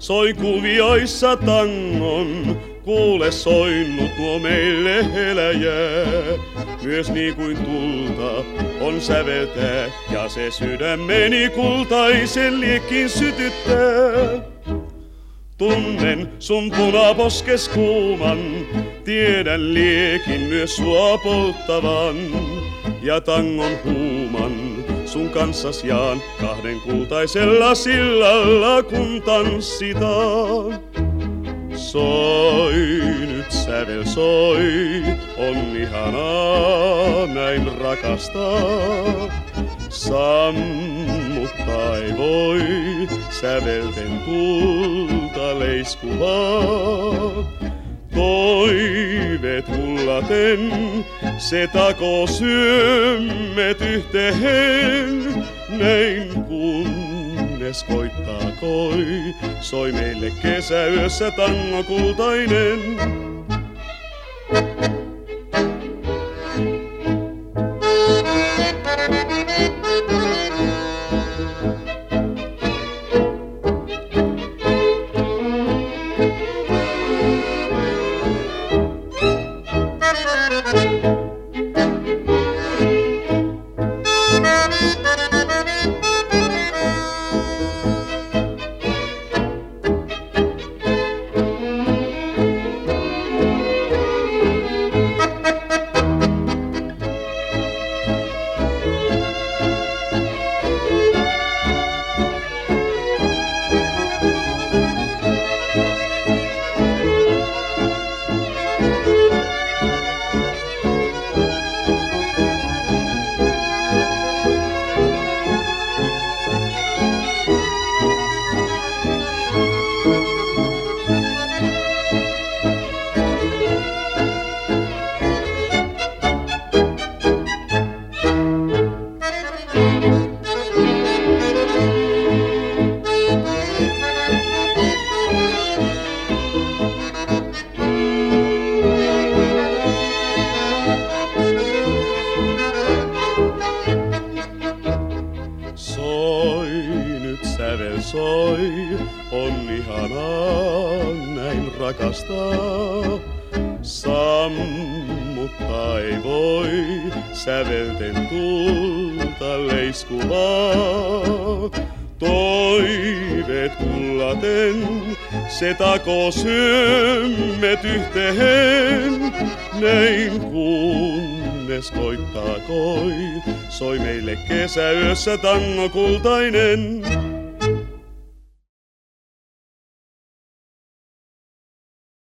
soi kuvioissa tangon. Kuule soinnut nuo meille eläjää, myös niin kuin tulta on säveltää, ja se sydämeni kultaisen liekin sytyttää. Tunnen sun punaposkes kuuman, tiedän liekin myös sua polttavan, ja tangon huuman sun kanssas jaan kahden kultaisella sillalla kun tanssitaan. Soi nyt sävel soi, on ihanaa näin rakastaa. Sammuttaa ei voi, sävelten tulta leiskuvaa. Toiveet hullaten, se takoo syömmet yhteen, näin kunnes koittaa koi, soi meille kesäyössä tango kultainen. Soi, on ihanaa näin rakastaa. Sammuttaa ei voi, sävelten tulta leiskuvaa. Toiveet kullaten, se takoo syömmet yhteen, näin kunnes koittaa koi, soi meille kesäyössä tango kultainen.